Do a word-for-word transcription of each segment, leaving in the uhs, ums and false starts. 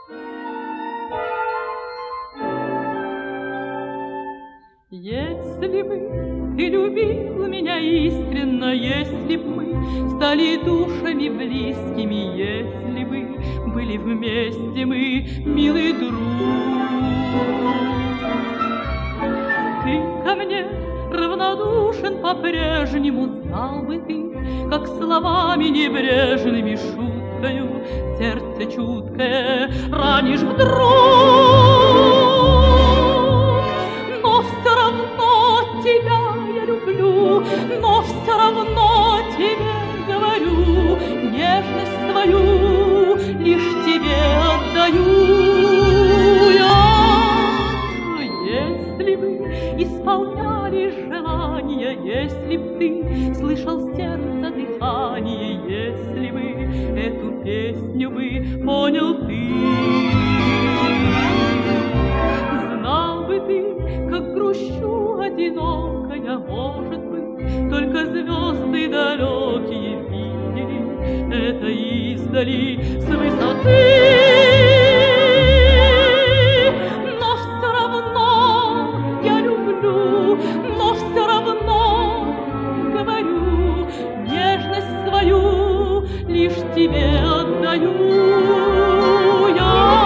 Если бы ты любил меня искренно, если бы мы стали душами близкими, если бы были вместе мы, милый друг, ты ко мне равнодушен по-прежнему, знал бы ты, как словами небрежными, шуткою сердце чуткое ранишь вдруг. Но все равно тебя я люблю, но все равно тебе говорю, нежность свою лишь тебе отдаю я. Если бы исполняли желания, если б ты слышал сердце дыхание, если бы эту песню бы понял ты, знал бы ты, как грущу одинокая, может быть, только звезды далекие видели это издали с высоты. Но все равно я люблю, но все равно говорю, нежность свою лишь тебе отдаю я.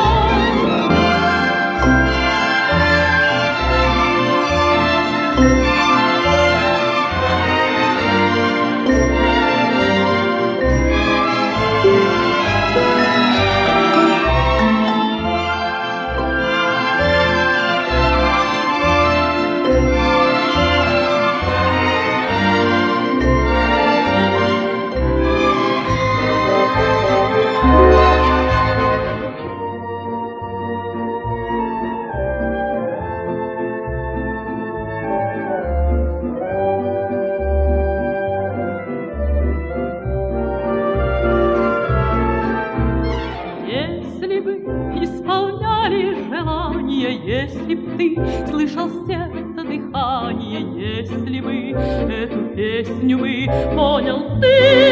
Если б ты слышал сердце дыхание, если бы эту песню бы понял ты.